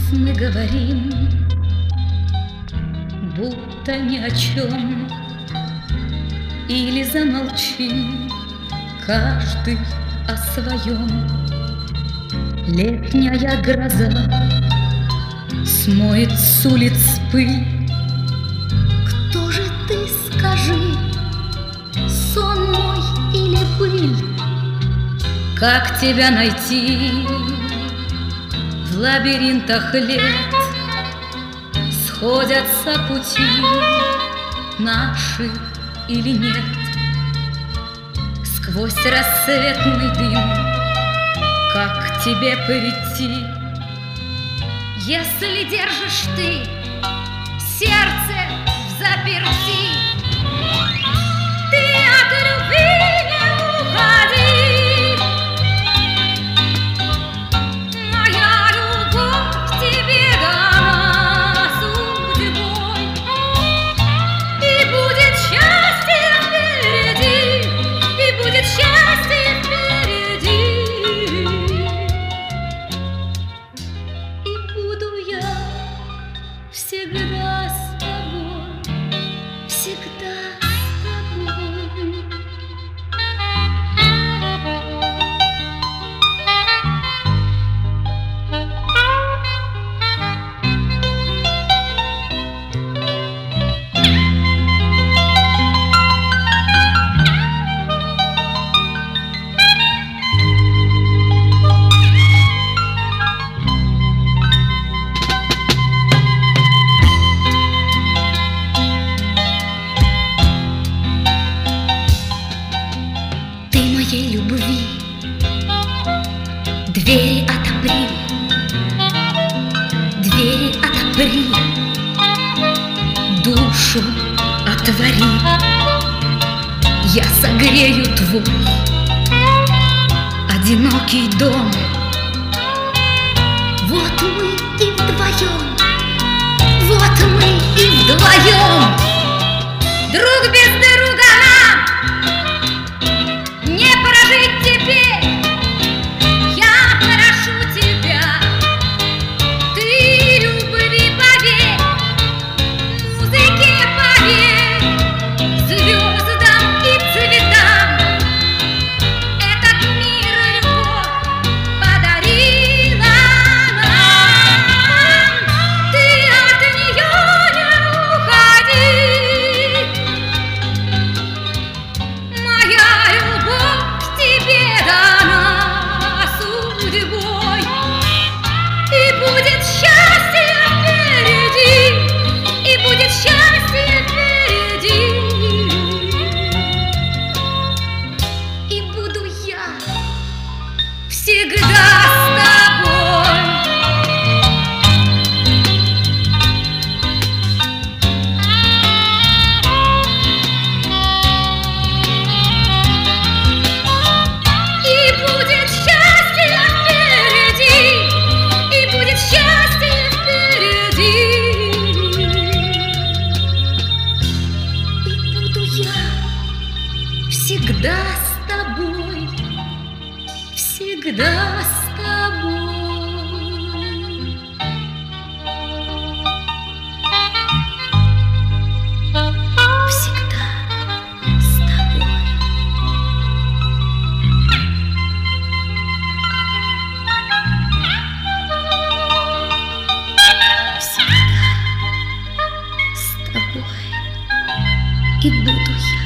мы говорим, будто ни о чем, или замолчим, каждый о своем. Летняя гроза смоет с улиц пыль. Кто же ты, скажи, сон мой или быль? Как тебя найти в лабиринтах лет? Сходятся пути наши или нет? Сквозь рассветный дым, как к тебе прийти? Если держишь ты сердце взаперти, ты от любви не уходи. Моя любовь к тебе дана судьбой, и будет счастье впереди, и будет счастье впереди. И буду я всегда с тобой, всегда с тобой. Моей любви двери отопри, двери отопри, душу отвори. Я согрею твой одинокий дом. Вот мы и вдвоем, вот мы и вдвоем. Друг без друга нам не прожить теперь. Я прошу тебя, ты любви поверь, музыке поверь, звездам и цветам. Этот мир любовь подарила нам. Ты от нее не уходи. Моя любовь к тебе дана судьбой, и будет счастье впереди, и будет счастье впереди. И буду я всегда с тобой. И будет счастье впереди, и будет счастье впереди. И буду я всегда с тобой, всегда с тобой. Всегда с тобой. Всегда с тобой. И буду я